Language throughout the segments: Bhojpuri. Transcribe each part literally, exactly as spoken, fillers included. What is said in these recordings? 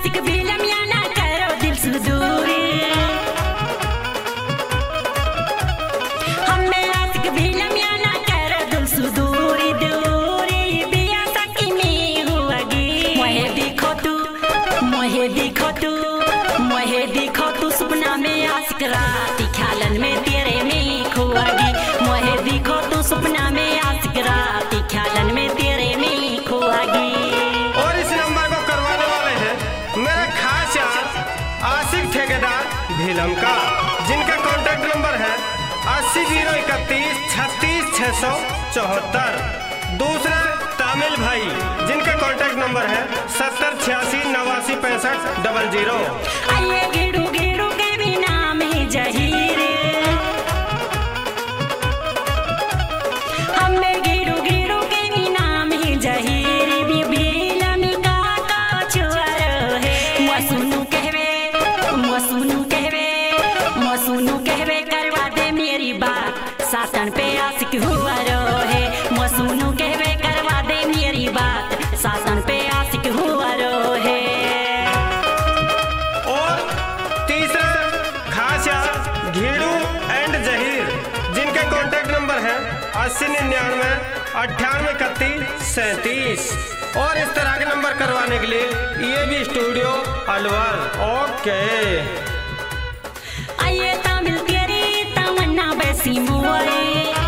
आशिक बिलम या ना करो दिल से दूरी हमें आशिक बिलम या ना करो दिल से दूरी दूरी बिया सकी में हुआगी मोहे देखो तू मोहे देखो तू मोहे देखो तू सपना में आशिक रात ख्यालन में तेरे में खोआगी मोहे देखो तू सपना में आशिक रात ख्यालन में तेरे में खोआगी। और इस नंबर को करवाने वाले हैं मेरा खास यार आशिक ठेकेदार भीलम का, जिनका कॉन्टैक्ट नंबर है अस्सी जीरो इकतीस छत्तीस छह सौ चौहत्तर। दूसरा तामिल भाई, जिनका कॉन्टैक्ट नंबर है सत्तर छियासी नवासी पैंसठ डबल जीरो। आइए गिड़ू गिड़ू के भी नाम है जहीर हमें गिड़ू गिड़ू के भी नाम है जहीर भी भीलम का का छुआरो है मसुनु कहवे मसुनु कहवे मसुनु कहवे करवा दे मेरी बात सासन पे आशिक हुआ रो है मसुनु कहवे करवा दे मेरी बात सासन पे आशिक हुआ रो है। और तीसरा खास यार घीड़ू एंड जहीर, जिनके कॉन्टैक्ट नंबर है अस्सी निन्यानवे अट्ठानवे इकतीस सैंतीस। और इस तरह के नंबर करवाने के लिए ये भी स्टूडियो अलवर। ओके आइए तामिल तेरी तमन्ना बैसी मुआरे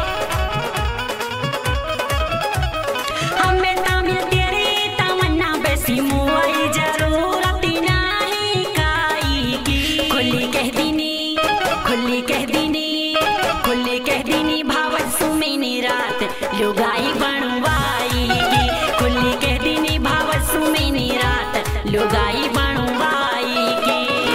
हमें तामिल तेरी तमन्ना बैसी मुआई जरूरत नहीं काई की खुली कह दीनी खुली कह दीनी खुली कह दीनी भावत सुमेनी रात लुगाई बनवाई की खुली कह दीनी भावत सुमेनी रात लुगाई बनवाई की।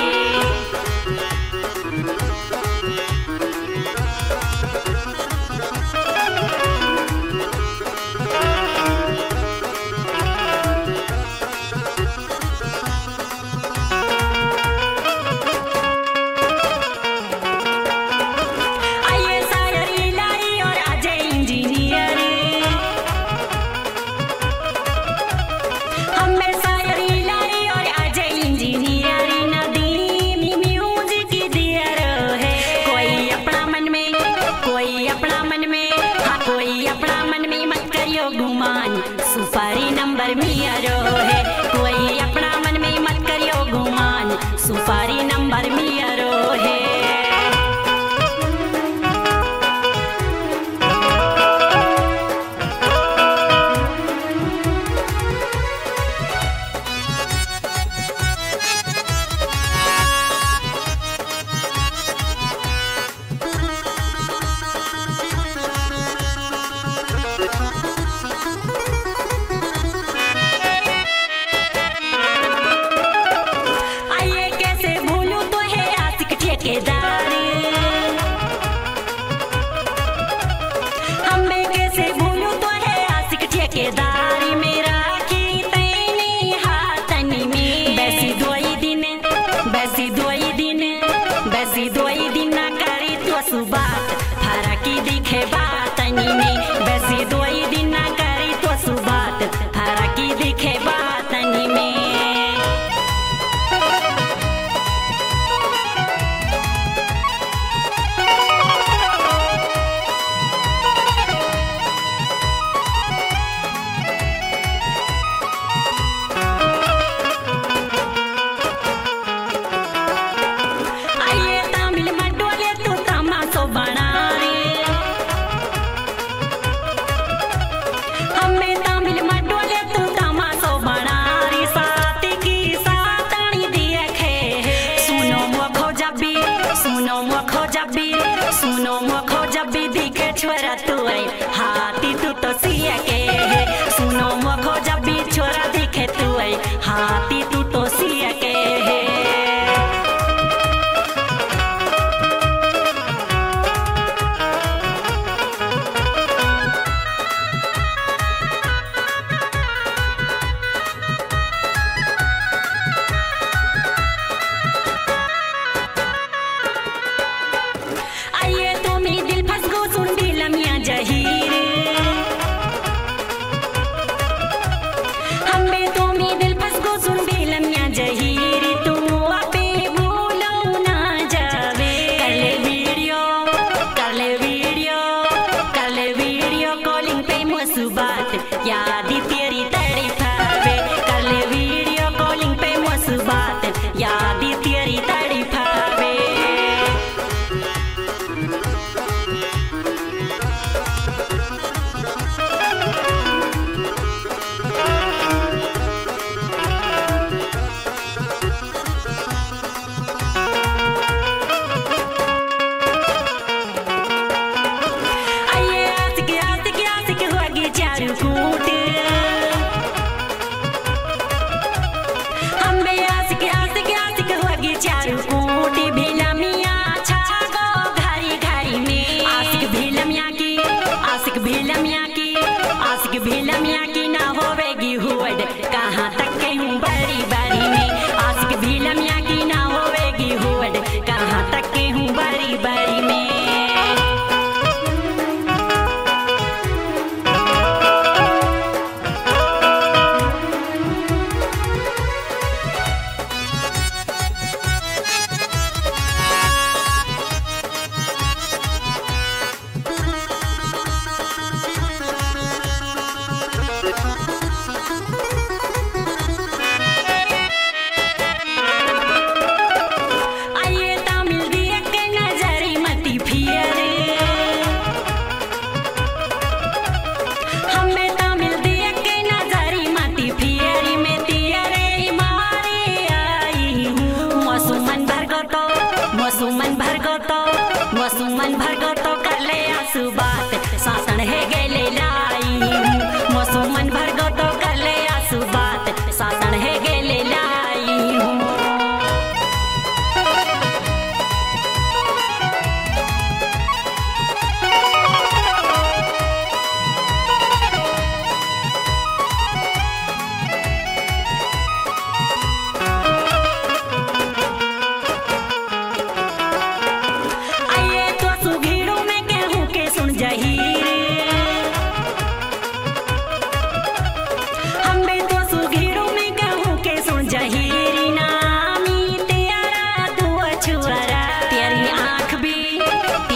आइए सायरी लाई और अजय इंजीनियर हमें सायरी लाई और अजय इंजीनियर नदीम म्यूजिक दियर है कोई अपना मन में कोई अपना मन में हाँ कोई अपना मन में मत करियो गुमान सुपारी नंबर मियारो है कोई अपना मन में मत करियो गुमान सुपारी नंबर मियारो है। आइए कैसे भूलूं तो है आशिक ठेकेदार हमें कैसे भूलूं तो है आशिक ठेकेदार मेरा की तैनी हाथनी में बैसी दोई दिन बैसी दोई दिन बैसी दोई दिन ना करी तो सुबात फरकी दिखे बातनी में बैसी दोई दिन ना करी तो सुबात फरकी दिखे बातनी में। आइए तामिल मडोले तू तमाशो बना रे हमें तामिल मडोले तू तमाशो बना रे साथ की सातनी देखे सुनो मुखो जब भी सुनो मुखो जब भी सुनो मुखो जब भी दिखे छोरा तू हाथी तू तो सिया के है सुनो मुखो जब भी छोरा दिखे तू हाथी तू तो सिया के है। हमें तो मी दिल फस को सुन भी मसुमन भरगो तो मसुमन भरगो तो कले आसु बात सासन है गेले लाई मसुमन भरगो तो कले आसु बात सासन है गेले लाई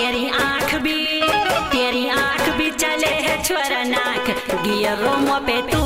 गियरों पे